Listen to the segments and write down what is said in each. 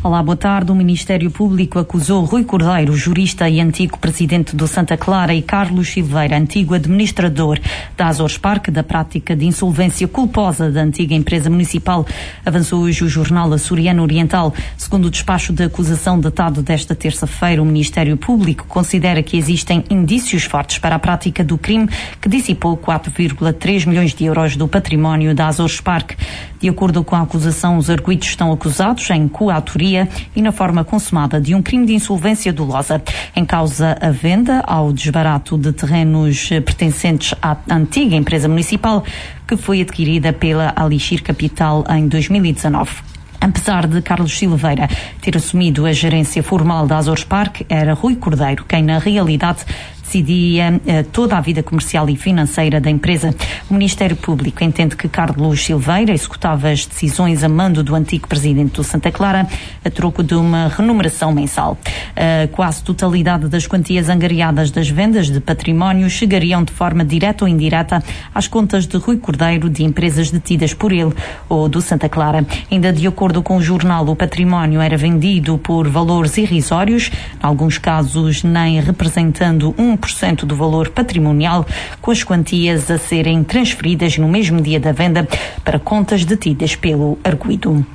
Olá, boa tarde. O Ministério Público acusou Rui Cordeiro, jurista e antigo presidente do Santa Clara, e Carlos Silveira, antigo administrador da Azores Parque, da prática de insolvência culposa da antiga empresa municipal. Avançou hoje o jornal Açoriano Oriental. Segundo o despacho de acusação datado desta terça-feira, o Ministério Público considera que existem indícios fortes para a prática do crime que dissipou 4,3 milhões de euros do património da Azores Parque. De acordo com a acusação, os arguidos estão acusados em coautoria e na forma consumada de um crime de insolvência dolosa. Em causa a venda ao desbarato de terrenos pertencentes à antiga empresa municipal, que foi adquirida pela Alixir Capital em 2019. Apesar de Carlos Silveira ter assumido a gerência formal da Azores Parque, era Rui Cordeiro quem, na realidade, decidia toda a vida comercial e financeira da empresa. O Ministério Público entende que Carlos Silveira executava as decisões a mando do antigo presidente do Santa Clara, a troco de uma remuneração mensal. A quase totalidade das quantias angariadas das vendas de património chegariam de forma direta ou indireta às contas de Rui Cordeiro, de empresas detidas por ele ou do Santa Clara. Ainda de acordo com o jornal, o património era vendido por valores irrisórios, em alguns casos nem representando 1% do valor patrimonial, com as quantias a serem transferidas no mesmo dia da venda para contas detidas pelo arguido.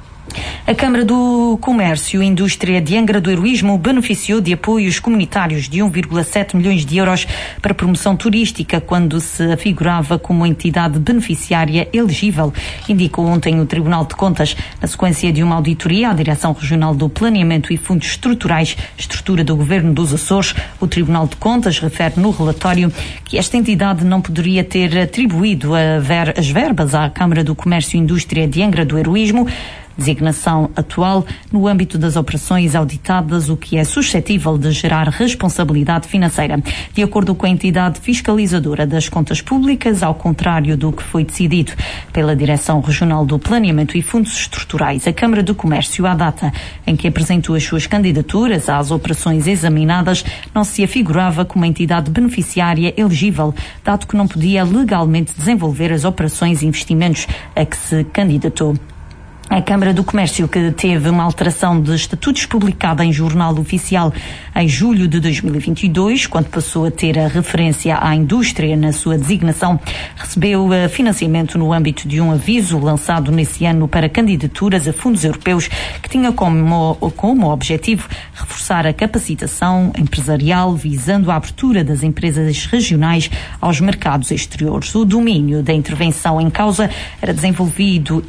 A Câmara do Comércio e Indústria de Angra do Heroísmo beneficiou de apoios comunitários de 1,7 milhões de euros para promoção turística, quando se afigurava como entidade beneficiária elegível, indicou ontem o Tribunal de Contas, na sequência de uma auditoria à Direção Regional do Planeamento e Fundos Estruturais, estrutura do Governo dos Açores. O Tribunal de Contas refere no relatório que esta entidade não poderia ter atribuído as verbas à Câmara do Comércio e Indústria de Angra do Heroísmo, designação atual, no âmbito das operações auditadas, o que é suscetível de gerar responsabilidade financeira. De acordo com a entidade fiscalizadora das contas públicas, ao contrário do que foi decidido pela Direção Regional do Planeamento e Fundos Estruturais, a Câmara do Comércio, à data em que apresentou as suas candidaturas às operações examinadas, não se afigurava como entidade beneficiária elegível, dado que não podia legalmente desenvolver as operações e investimentos a que se candidatou. A Câmara do Comércio, que teve uma alteração de estatutos publicada em Jornal Oficial em julho de 2022, quando passou a ter a referência à indústria na sua designação, recebeu financiamento no âmbito de um aviso lançado nesse ano para candidaturas a fundos europeus, que tinha como objetivo reforçar a capacitação empresarial, visando a abertura das empresas regionais aos mercados exteriores. O domínio da intervenção em causa era desenvolvimento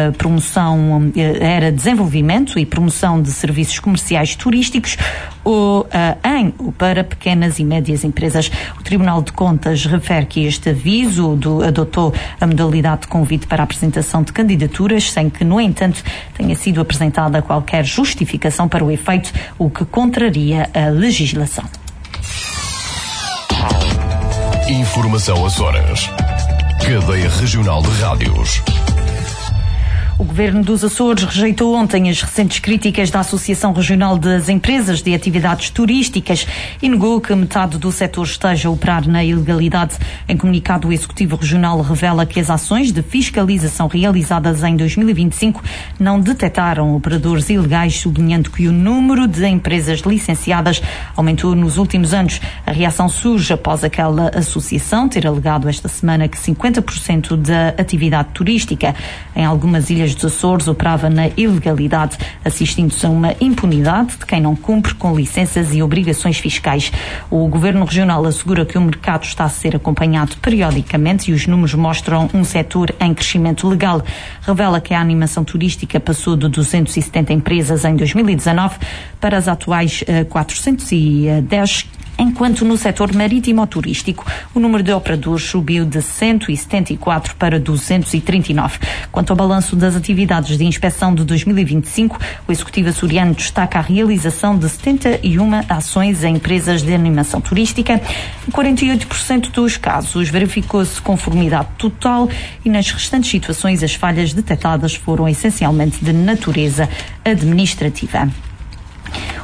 e promoção de serviços comerciais turísticos ou para pequenas e médias empresas. O Tribunal de Contas refere que este aviso adotou a modalidade de convite para a apresentação de candidaturas, sem que, no entanto, tenha sido apresentada qualquer justificação para o efeito, o que contraria a legislação. Informação Açores. Cadeia Regional de Rádios. O Governo dos Açores rejeitou ontem as recentes críticas da Associação Regional das Empresas de Atividades Turísticas e negou que metade do setor esteja a operar na ilegalidade. Em comunicado, o Executivo Regional revela que as ações de fiscalização realizadas em 2025 não detectaram operadores ilegais, sublinhando que o número de empresas licenciadas aumentou nos últimos anos. A reação surge após aquela associação ter alegado esta semana que 50% da atividade turística em algumas ilhas dos Açores operava na ilegalidade, assistindo-se a uma impunidade de quem não cumpre com licenças e obrigações fiscais. O Governo Regional assegura que o mercado está a ser acompanhado periodicamente e os números mostram um setor em crescimento legal. Revela que a animação turística passou de 270 empresas em 2019 para as atuais 410, enquanto no setor marítimo-turístico o número de operadores subiu de 174 para 239. Quanto ao balanço das atividades de inspeção de 2025, o Executivo açoriano destaca a realização de 71 ações em empresas de animação turística. Em 48% dos casos verificou-se conformidade total e nas restantes situações as falhas detectadas foram essencialmente de natureza administrativa.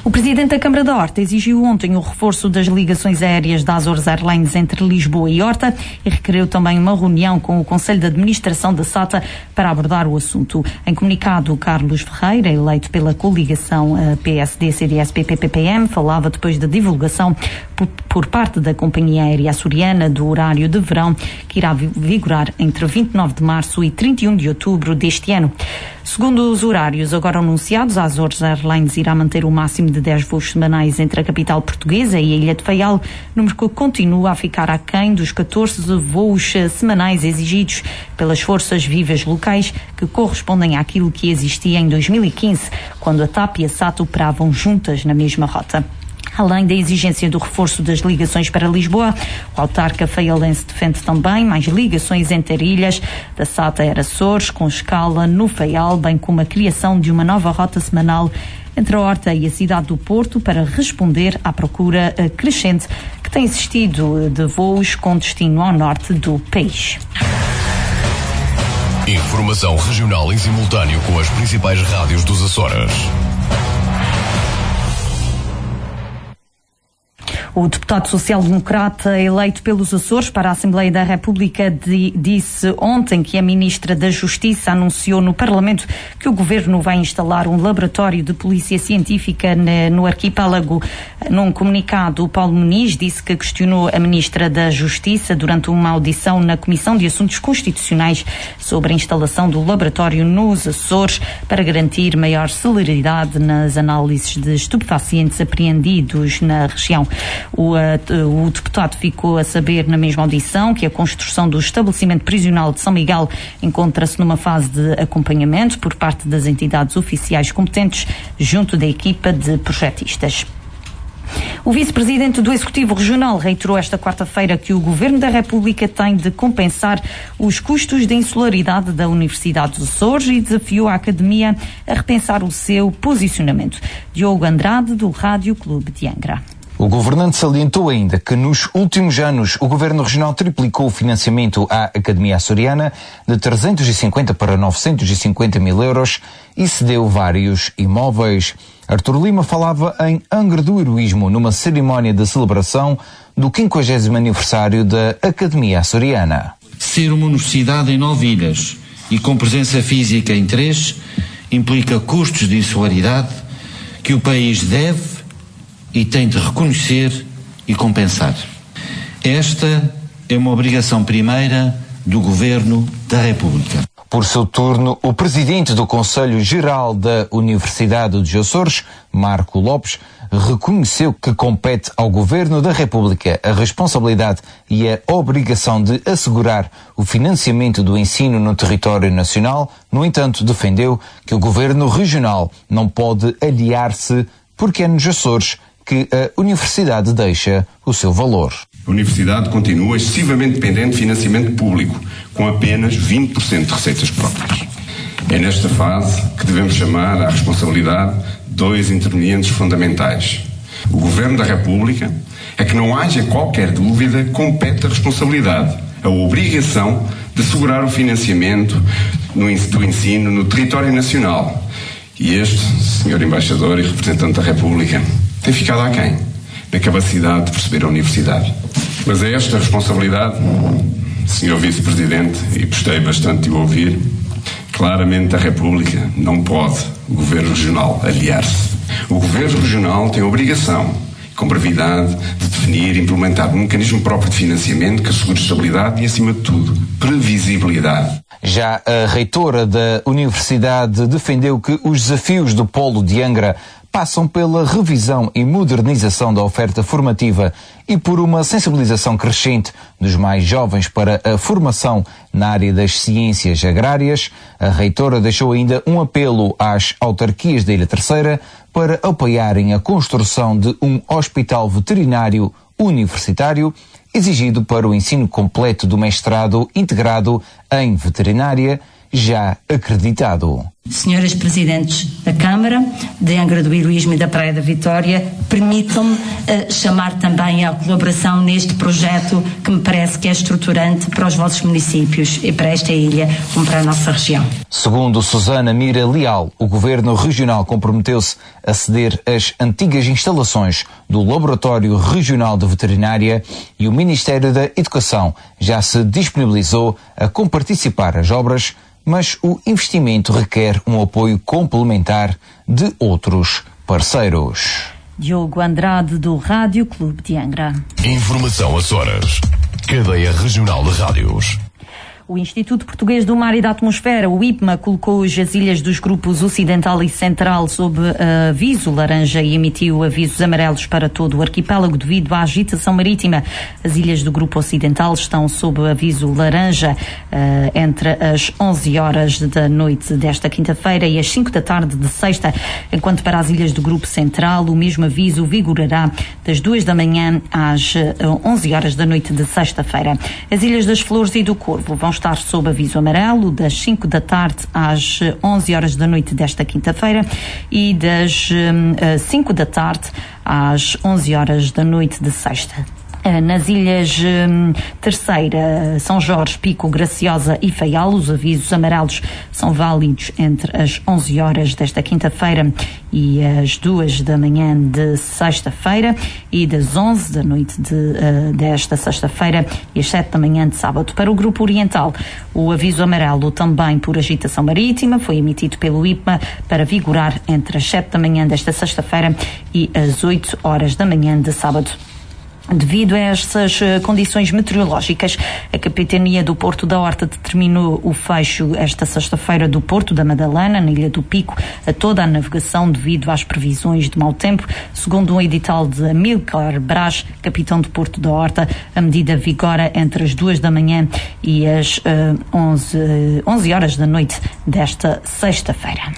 O presidente da Câmara da Horta exigiu ontem o reforço das ligações aéreas da Azores Airlines entre Lisboa e Horta e requeriu também uma reunião com o Conselho de Administração da SATA para abordar o assunto. Em comunicado, Carlos Ferreira, eleito pela coligação PSD-CDS-PP-PPM, falava depois da divulgação por parte da companhia aérea açoriana do horário de verão que irá vigorar entre 29 de março e 31 de outubro deste ano. Segundo os horários agora anunciados, a Azores Airlines irá manter o máximo de 10 voos semanais entre a capital portuguesa e a Ilha de Faial, número que continua a ficar aquém dos 14 voos semanais exigidos pelas forças vivas locais, que correspondem àquilo que existia em 2015, quando a TAP e a SATA operavam juntas na mesma rota. Além da exigência do reforço das ligações para Lisboa, o autarca faialense defende também mais ligações entre ilhas da SATA Air Açores, com escala no Faial, bem como a criação de uma nova rota semanal entre a Horta e a cidade do Porto para responder à procura crescente que tem existido de voos com destino ao norte do país. Informação regional em simultâneo com as principais rádios dos Açores. O deputado social-democrata eleito pelos Açores para a Assembleia da República disse ontem que a ministra da Justiça anunciou no Parlamento que o governo vai instalar um laboratório de polícia científica no arquipélago. Num comunicado, Paulo Muniz disse que questionou a ministra da Justiça durante uma audição na Comissão de Assuntos Constitucionais sobre a instalação do laboratório nos Açores para garantir maior celeridade nas análises de estupefacientes apreendidos na região. O deputado ficou a saber na mesma audição que a construção do estabelecimento prisional de São Miguel encontra-se numa fase de acompanhamento por parte das entidades oficiais competentes junto da equipa de projetistas. O vice-presidente do Executivo Regional reiterou esta quarta-feira que o Governo da República tem de compensar os custos da insularidade da Universidade dos Açores e desafiou a Academia a repensar o seu posicionamento. Diogo Andrade, do Rádio Clube de Angra. O governante salientou ainda que nos últimos anos o Governo Regional triplicou o financiamento à Academia Açoriana de 350 para 950 mil euros e cedeu vários imóveis. Artur Lima falava em Angra do Heroísmo numa cerimónia de celebração do 50º aniversário da Academia Açoriana. Ser uma universidade em 9 ilhas e com presença física em 3 implica custos de insularidade que o país deve e tem de reconhecer e compensar. Esta é uma obrigação primeira do Governo da República. Por seu turno, o presidente do Conselho Geral da Universidade dos Açores, Marco Lopes, reconheceu que compete ao Governo da República a responsabilidade e a obrigação de assegurar o financiamento do ensino no território nacional. No entanto, defendeu que o Governo Regional não pode aliar-se porque é nos Açores que a Universidade deixa o seu valor. A Universidade continua excessivamente dependente de financiamento público, com apenas 20% de receitas próprias. É nesta fase que devemos chamar à responsabilidade 2 intervenientes fundamentais. O Governo da República, é que não haja qualquer dúvida, compete a responsabilidade, a obrigação de assegurar o financiamento do ensino no território nacional. E este, Sr. Embaixador e representante da República, tem ficado aquém da capacidade de perceber a universidade. Mas é esta responsabilidade, Sr. Vice-Presidente, e gostei bastante de o ouvir, claramente a República não pode, o Governo Regional, aliar-se. O Governo Regional tem a obrigação, com brevidade, de definir e implementar um mecanismo próprio de financiamento que assegure estabilidade e, acima de tudo, previsibilidade. Já a reitora da Universidade defendeu que os desafios do Polo de Angra passam pela revisão e modernização da oferta formativa e por uma sensibilização crescente dos mais jovens para a formação na área das ciências agrárias. A reitora deixou ainda um apelo às autarquias da Ilha Terceira para apoiarem a construção de um hospital veterinário universitário exigido para o ensino completo do mestrado integrado em veterinária, já acreditado. Senhoras Presidentes da Câmara, de Angra do Heroísmo e da Praia da Vitória, permitam-me chamar também à colaboração neste projeto que me parece que é estruturante para os vossos municípios e para esta ilha, como para a nossa região. Segundo Susana Mira Leal, o Governo Regional comprometeu-se a ceder as antigas instalações do Laboratório Regional de Veterinária e o Ministério da Educação já se disponibilizou a comparticipar as obras, mas o investimento requer um apoio complementar de outros parceiros. Diogo Andrade, do Rádio Clube de Angra. Informação Açores. Cadeia Regional de Rádios. O Instituto Português do Mar e da Atmosfera, o IPMA, colocou hoje as ilhas dos grupos Ocidental e Central sob aviso laranja e emitiu avisos amarelos para todo o arquipélago devido à agitação marítima. As ilhas do grupo Ocidental estão sob aviso laranja entre as 11 horas da noite desta quinta-feira e as 5 da tarde de sexta, enquanto para as ilhas do grupo Central o mesmo aviso vigorará das 2 da manhã às 11 horas da noite de sexta-feira. As ilhas das Flores e do Corvo vão estar sob aviso amarelo das 5 da tarde às 11 horas da noite desta quinta-feira e das 5 da tarde às 11 horas da noite de sexta. Nas ilhas Terceira, São Jorge, Pico, Graciosa e Faial, os avisos amarelos são válidos entre as 11 horas desta quinta-feira e as 2 da manhã de sexta-feira e das 11 da noite desta sexta-feira e as 7 da manhã de sábado. Para o Grupo Oriental, o aviso amarelo também por agitação marítima foi emitido pelo IPMA para vigorar entre as 7 da manhã desta sexta-feira e as 8 horas da manhã de sábado. Devido a estas condições meteorológicas, a Capitania do Porto da Horta determinou o fecho esta sexta-feira do Porto da Madalena, na Ilha do Pico, a toda a navegação devido às previsões de mau tempo. Segundo um edital de Amílcar Brás, capitão do Porto da Horta, a medida vigora entre as 2 da manhã e as 11 horas da noite desta sexta-feira.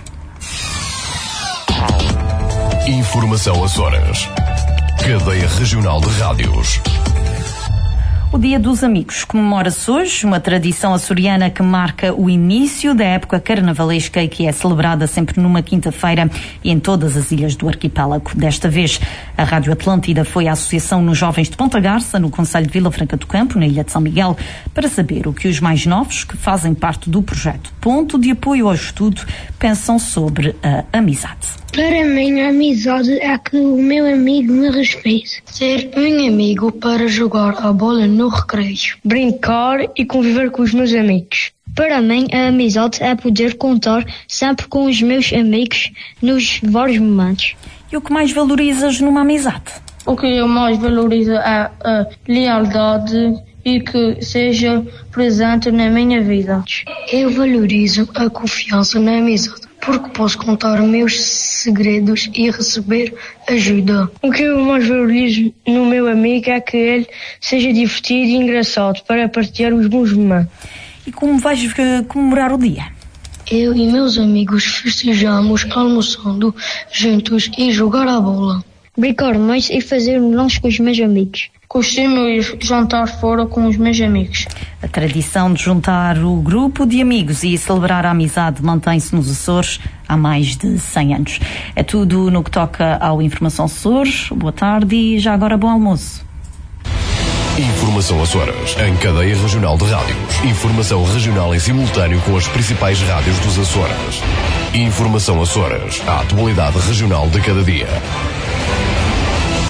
Informação Açores. Cadeia Regional de Rádios. O Dia dos Amigos comemora-se hoje, uma tradição açoriana que marca o início da época carnavalesca e que é celebrada sempre numa quinta-feira e em todas as ilhas do arquipélago. Desta vez, a Rádio Atlântida foi à Associação nos Jovens de Ponta Garça, no concelho de Vila Franca do Campo, na Ilha de São Miguel, para saber o que os mais novos, que fazem parte do projeto Ponto de Apoio ao Estudo, pensam sobre a amizade. Para mim, a amizade é que o meu amigo me respeite. Ser um amigo para jogar a bola no recreio, brincar e conviver com os meus amigos. Para mim, a amizade é poder contar sempre com os meus amigos nos vários momentos. E o que mais valorizas numa amizade? O que eu mais valorizo é a lealdade e que seja presente na minha vida. Eu valorizo a confiança na amizade, porque posso contar meus segredos e receber ajuda. O que eu mais valorizo no meu amigo é que ele seja divertido e engraçado para partilhar os bons momentos. E como vais comemorar o dia? Eu e meus amigos festejamos almoçando juntos e jogar a bola. Brincar mais e fazer um lanche com os meus amigos. Costumo ir jantar fora com os meus amigos. A tradição de juntar o grupo de amigos e celebrar a amizade mantém-se nos Açores há mais de 100 anos. É tudo no que toca ao Informação Açores. Boa tarde e já agora bom almoço. Informação Açores, em cadeia regional de rádios. Informação regional em simultâneo com as principais rádios dos Açores. Informação Açores, a atualidade regional de cada dia.